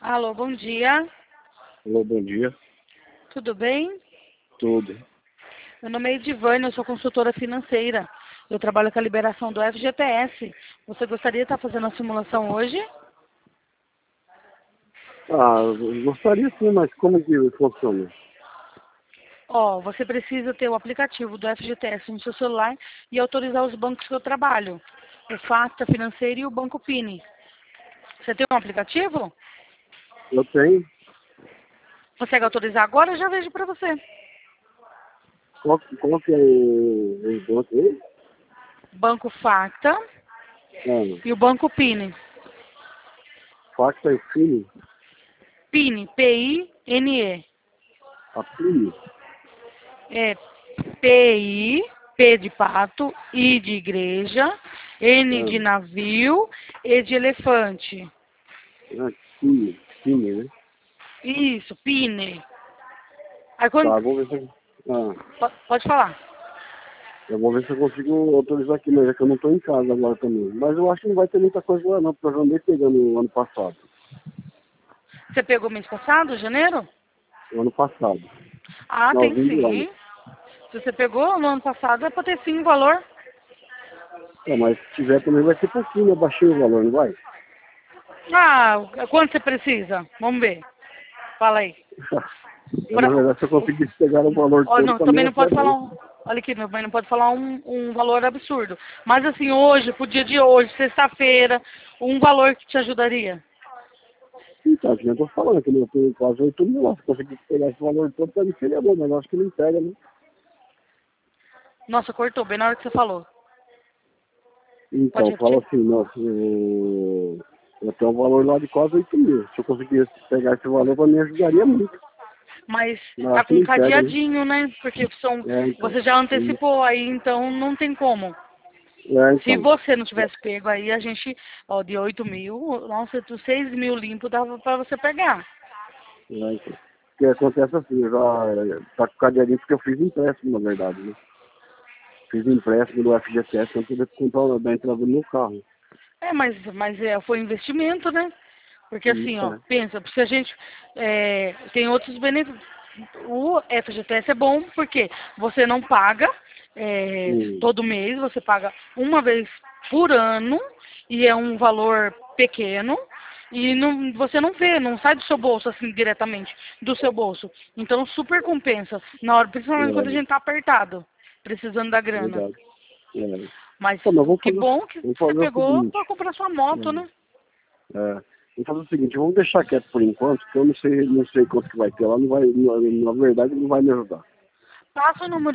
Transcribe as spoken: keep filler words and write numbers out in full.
Alô, bom dia. Alô, bom dia. Tudo bem? Tudo. Meu nome é Edivane, eu sou consultora financeira. Eu trabalho com a liberação do F G T S. Você gostaria de estar fazendo a simulação hoje? Ah, eu gostaria sim, mas como que funciona? Ó, você precisa ter o aplicativo do F G T S no seu celular e autorizar os bancos que eu trabalho. O Facta Financeiro e o Banco Pini. Você tem um aplicativo? Eu tenho. Consegue autorizar agora? Eu já vejo para você. Qual, qual que é o o banco aí? Banco Facta Ah, e o Banco Pini. Facta e Fini. Pini, P I N E. A Fini. É P I, P de pato, I de igreja, N de Ah, navio, E de elefante. ah, Fini. Fini, né? Isso, Pine. Aí quando... Tá, vou ver se eu... Ah, po- Pode falar. eu vou ver se eu consigo autorizar aqui, mas é que eu não tô em casa agora também. Mas eu acho que não vai ter muita coisa lá não, porque eu já andei pegando o ano passado. Você pegou mês passado, janeiro? O ano passado. Ah, tem Finalzinho do ano. sim. Se você pegou no ano passado, é para ter sim o valor. É, mas se tiver também vai ser pouquinho, né? Baixinho o valor, não vai? Ah, quanto você precisa? Vamos ver. Fala aí. Eu, na Pra... verdade, se eu conseguisse pegar o valor Ó, todo não, também também é não até pode falar bom. um... Olha aqui, também não pode falar um, um valor absurdo. Mas assim, hoje, pro dia de hoje, sexta-feira, um valor que te ajudaria. Então, que eu tô falando, que eu tenho quase oito mil lá. Se conseguir pegar esse valor todo, pra mim seria bom, mas eu acho que não pega, né? Nossa, cortou bem na hora que você falou. Pode Então, fala repetir? assim, nossa, eu, eu tenho um valor lá de quase oito mil. Se eu conseguisse pegar esse valor, pra mim ajudaria muito. Mas Mas eu tá acho que com um não pega, né? cadeadinho, né? Porque são, É, então. você já Sim. antecipou aí, então não tem como. É, Se então. você não tivesse pego aí, a gente, ó, de oito mil, nossa, dos seis mil limpo dava pra você pegar. É, então. Porque acontece assim, eu já tá com cadeadinho porque eu fiz empréstimo, na verdade, né? Fiz empréstimo do F G T S pra poder comprar da entrada do meu carro. É, mas, mas é, foi investimento, né? Porque assim, Isso, ó, é. pensa, se a gente é, tem outros benefícios. O F G T S é bom porque você não paga é, Hum, todo mês, você paga uma vez por ano e é um valor pequeno e não, você não vê, não sai do seu bolso assim diretamente do seu bolso. Então super compensa na hora, principalmente quando a é, gente tá apertado, precisando da grana. verdade. É. Mas Então, mas vamos que fazer, bom que vamos você fazer o pegou seguinte. para comprar sua moto, né? É, é, vamos fazer o seguinte, vamos deixar quieto por enquanto, porque eu não sei, não sei quanto que vai ter lá, não vai, na, na verdade não vai me ajudar. Passa o número